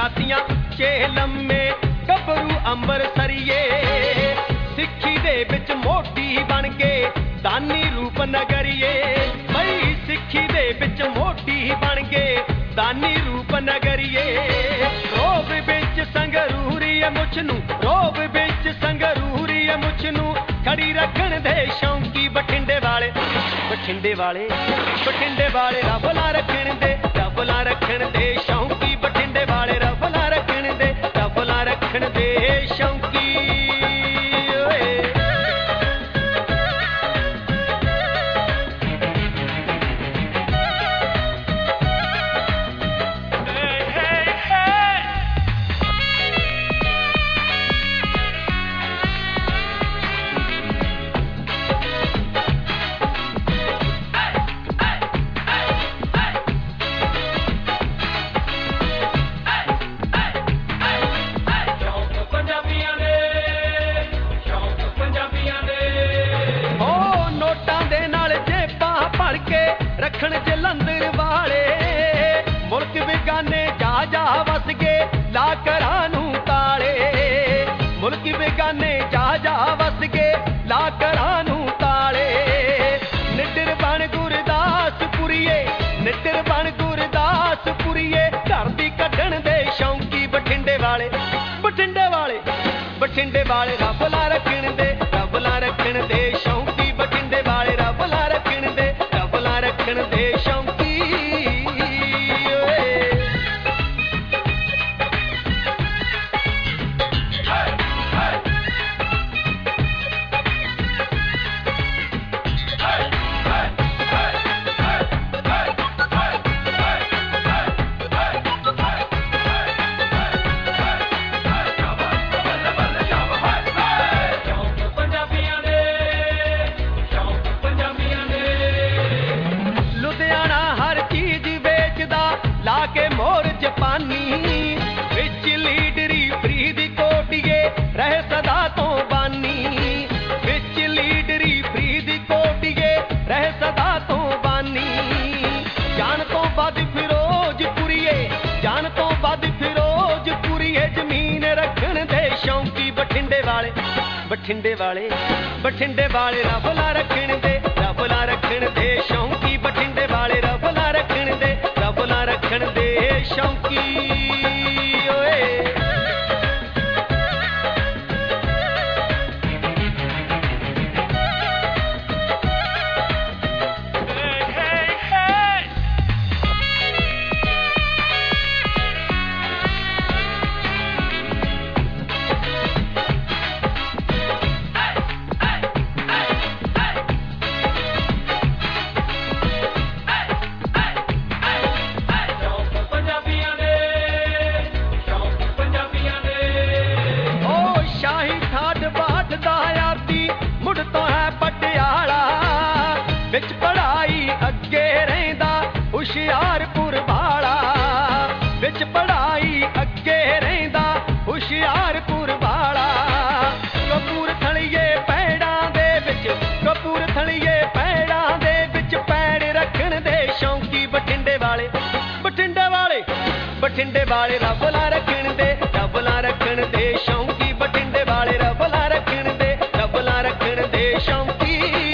जातियां उच्चे लम्मे गभरू अंबरसरीए सिक्खी दे विच मोटी बन के दानी रूप नगरीए बई सिक्खी दे विच मोटी बन के दानी रूप नगरीए रोब विच संगरूरी मुछ नूं रोब विच संगरूरी मुछ नूं खड़ी रखण दे शौकी बठिंडे वाले रफला रखण दे शौकी बठिंडे वाले रफला रखण दे शौकी रखण जलंधर वाले मुल्क बेगाने जा वस गए ला घरां नूं ताले मुल्क बेगाने जा वस गए ला घरां नूं ताले निडर बन गुरदासपुरीए घर दी कढण दे शौकी बठिंडे वाले रफला रखण दे शौकी बठिंडे वाले रफला रखण दे शौकी लाके मोर जापानी विच लीडरी फरीदकोटिए रहे सदा तो बानी विच लीडरी फरीदकोटिए रहे सदा तो बानी जान तो बद फिरोजपुरीए जमीन रखण दे शौकी बठिंडे वाले रफला रखण दे शौकी बठिंडे वाले रफला रखण दे शौकी विच पढ़ाई अगे रहिंदा हुशियारपुर वाला विच पढ़ाई अगे रहिंदा हुशियारपुर वाला कपूरथलिए पैड़ां दे विच पैड़ रखण दे शौकी बठिंडे वाले रफला रखण दे शौकी बठिंडे वाले रफला रखण दे शौकी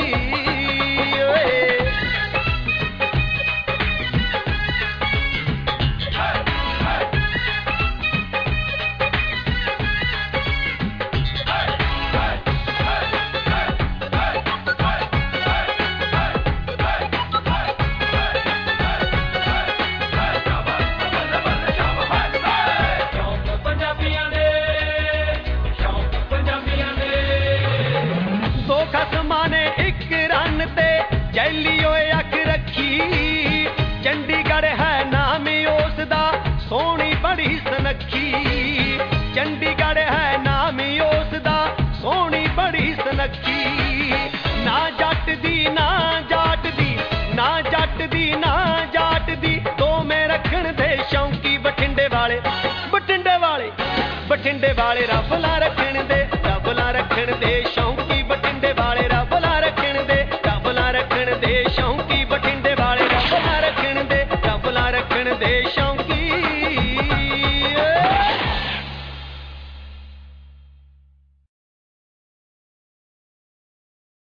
चंडीगढ़ है नाम उसदा सोहनी बड़ी सनखी चंडीगढ़ है नाम उसदा सोहनी बड़ी सनखी ना जट दी ना जाट दी दो में रखण दे शौकी बठिंडे वाले रफला